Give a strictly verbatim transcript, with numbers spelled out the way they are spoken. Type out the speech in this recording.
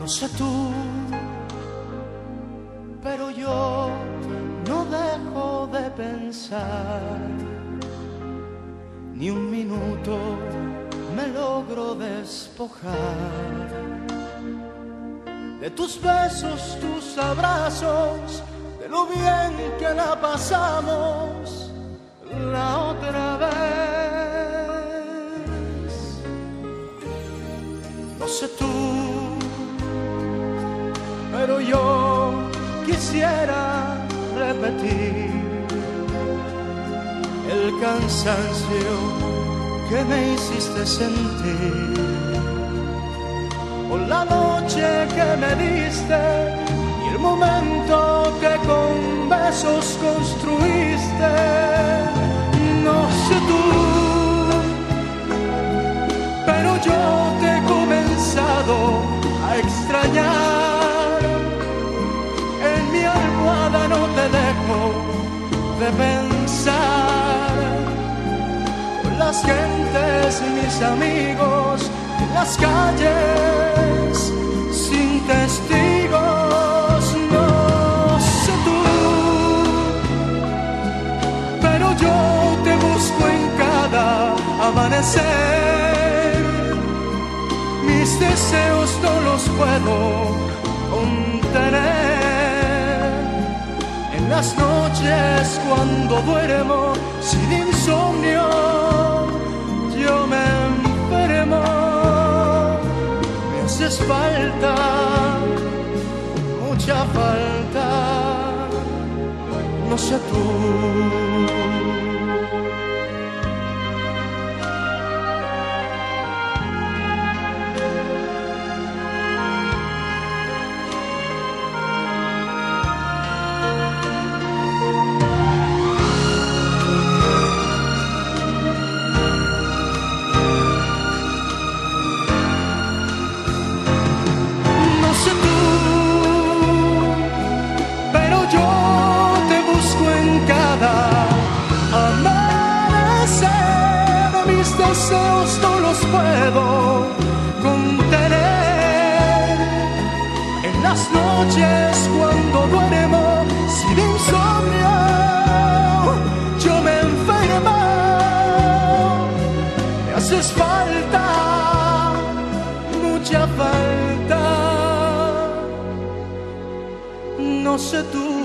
sé tú, pero yo no dejo de pensar, ni un minuto me logro despojar de tus besos, tus abrazos, de lo bien que la pasamos la otra vez. No sé tú, pero yo quisiera repetir el cansancio que me hiciste sentir, o la noche que me diste y el momento que con besos construiste. No sé tú, pero yo te he comenzado a extrañar. En mi almohada no te dejo de pensar. Con las gentes, mis amigos, en las calles, sin testigos. No sé tú, pero yo te busco en cada amanecer. Mis deseos no los puedo contener. En las noches cuando duermo sin insomnio, yo me enfermo. Me haces falta, mucha falta. No sé tú. Deseos no los puedo contener. En las noches cuando duermo sin insomnio, yo me enfermo. Me haces falta, mucha falta. No sé tú.